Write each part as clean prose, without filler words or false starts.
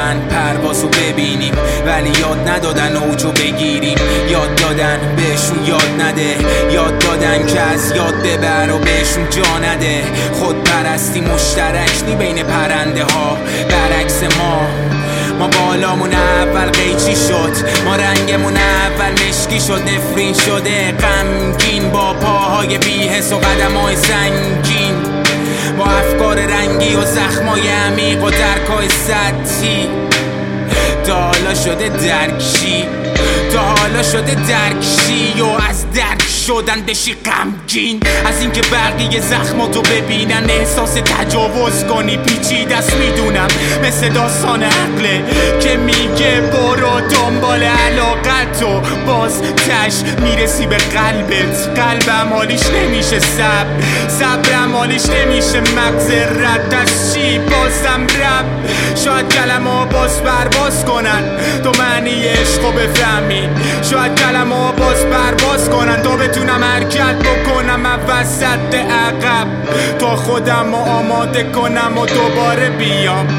دادن پروازو ببینیم، ولی یاد ندادن اوجو بگیریم. یاد دادن بهشون یاد نده، یاد دادن که از یاد ببر و بهشون جا نده. خود پرستی مشترک نی بین پرنده ها، برعکس ما بالامون اول قیچی شد، ما رنگمون اول مشکی شد. نفرین شده غمگین با پاهای بی‌حس و قدم‌های سنگین، با افکار رنگی و زخمای عمیق و درکای سطحی. تا حالا شده درکشی، تا حالا شده درکشی و از درک شدن بشی غمگین. از اینکه بقیه زخماتو ببینن احساس تجاوز کنی پیچیده است میدونم، مثل داستان عقله که میگه برو دنبال علاقت و باز تش میرسی به قلبت. قلبم حالیش نمیشه صبرم حالیش نمیشه مغز رد از چی بازم رب. شاید کلمه باز پرواز کنن تو معنی عشقو بفهمی، شاید کلمه باز پرواز کنن تو بتونم حرکت بکنم وسط عقب، تا خودم رو آماده کنم و دوباره بیام.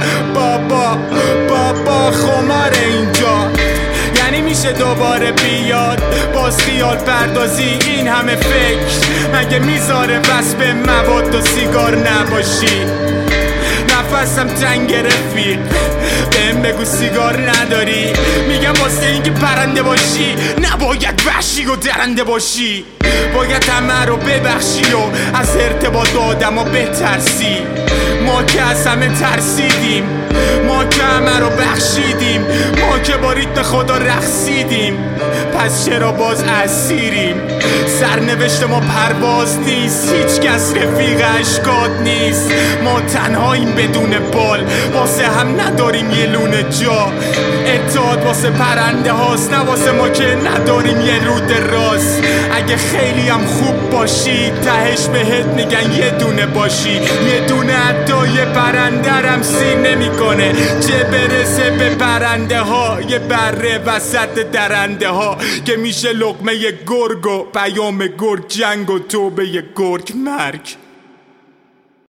بابا خمار اینجا، یعنی میشه دوباره بیاد باز خیال پردازی این همه فکر؟ مگه میذاره بس به مواد و سیگار نباشی؟ نفسم تنگ رفیق، بهم بگو سیگار نداری؟ میگم واسه اینکه پرنده باشی نباید وحشی و درنده باشی، باید همه رو ببخشی و از ارتباط آدم رو بترسی. ما که از همه ترسیدیم، ما که همه رو بخشیدیم، ما که با ریتم خدا رقصیدیم، پس چرا باز اسیریم؟ سرنوشت ما پرواز نیست، هیچ کس رفیق اشکات نیست. ما تنهاییم بدون بال، واسه هم نداریم یه لونه جا. اتحاد واسه پرنده هاست، نه واسه ما که نداریم یه رود راست. اگه خیلی هم خوب باشی تهش بهت میگن یه دونه باشی، یه دونه حتی یه پرنده رم سیر نمی کنه، چه برسه به پرنده ها. یه بره وسط درنده ها که میشه لقمه گرگ و پیام گرگ جنگ و توبه گرگ مرگ.